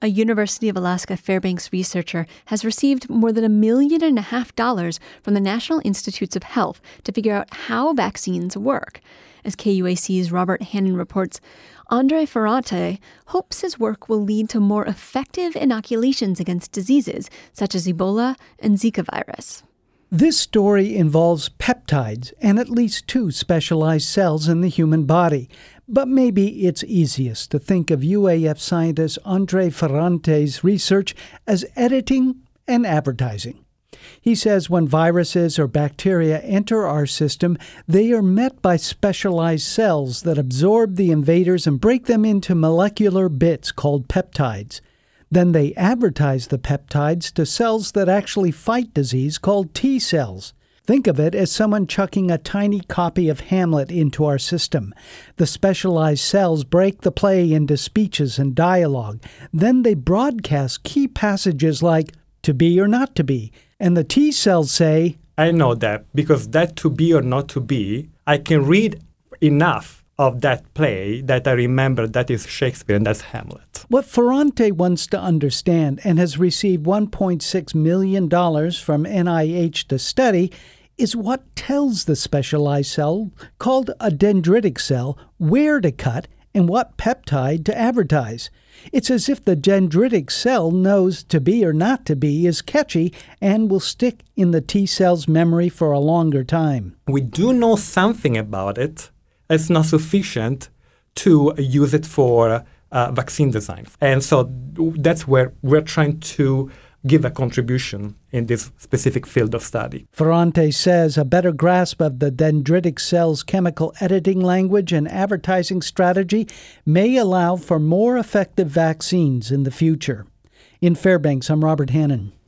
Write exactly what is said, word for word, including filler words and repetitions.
a University of Alaska Fairbanks researcher has received more than a million and a half dollars from the National Institutes of Health to figure out how vaccines work. As K U A C's Robert Hannon reports, Andre Ferrante hopes his work will lead to more effective inoculations against diseases such as Ebola and Zika virus. This story involves peptides and at least two specialized cells in the human body. But maybe it's easiest to think of U A F scientist Andre Ferrante's research as editing and advertising. He says when viruses or bacteria enter our system, they are met by specialized cells that absorb the invaders and break them into molecular bits called peptides. Then they advertise the peptides to cells that actually fight disease called T cells. Think of it as someone chucking a tiny copy of Hamlet into our system. The specialized cells break the play into speeches and dialogue. Then they broadcast key passages like, to be or not to be. And the T cells say, I know that because that to be or not to be, I can read enough of that play that I remember that is Shakespeare and that's Hamlet. What Ferrante wants to understand and has received one point six million dollars from N I H to study is what tells the specialized cell, called a dendritic cell, where to cut and what peptide to advertise. It's as if the dendritic cell knows to be or not to be is catchy and will stick in the T cell's memory for a longer time. We do know something about it. It's not sufficient to use it for uh, vaccine design. And so that's where we're trying to give a contribution in this specific field of study. Ferrante says a better grasp of the dendritic cell's chemical editing language and advertising strategy may allow for more effective vaccines in the future. In Fairbanks, I'm Robert Hannon.